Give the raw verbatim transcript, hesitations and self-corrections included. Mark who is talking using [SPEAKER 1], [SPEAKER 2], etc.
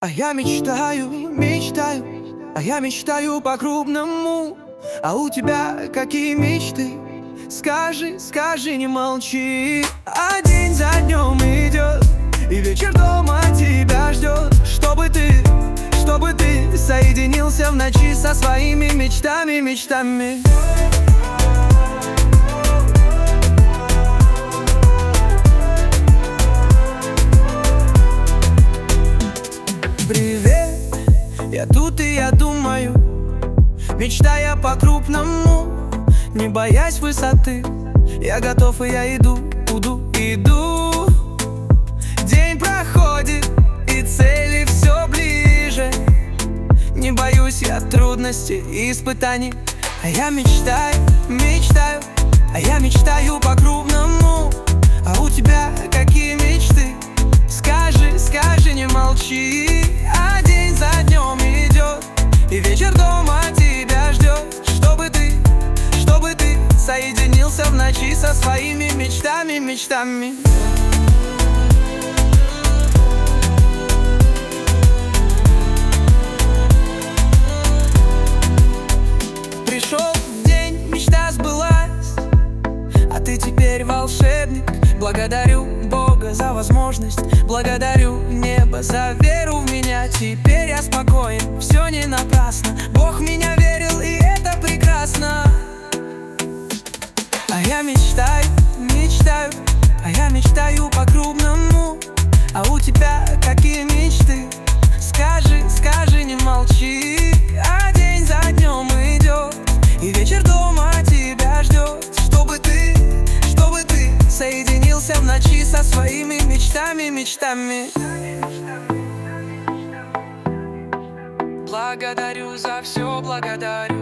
[SPEAKER 1] А я мечтаю, мечтаю, а я мечтаю по-крупному. А у тебя какие мечты? Скажи, скажи, не молчи. А день за днем идет, и вечер дома тебя ждет. Чтобы ты, чтобы ты соединился в ночи со своими мечтами, мечтами. Привет, я тут и я думаю, мечтая по-крупному, не боясь высоты. Я готов и я иду, иду, иду. День проходит, и цели все ближе. Не боюсь я трудностей и испытаний. А я мечтаю, мечтаю, а я мечтаю по-крупному. А у тебя какие мечты? Скажи, скажи, не молчи. А день за днем идет, и вечер дома тебя ждет. Чтобы ты, чтобы ты соединился в ночи со своими мечтами, мечтами. Пришел день, мечта сбылась, а ты теперь волшебник. Благодарю Бога за возможность, благодарю небо за веру в меня. Теперь я спокоен, все не напрасно. Бог в меня верил, и это прекрасно. А я мечтаю, мечтаю, а я мечтаю по-крупному. А у тебя какие мечты? Скажи, скажи, не молчи. А день за днем идет, и вечер дома тебя ждет. Чтобы ты, чтобы ты соединился в ночи со своими мечтами, мечтами. Благодарю за все, благодарю.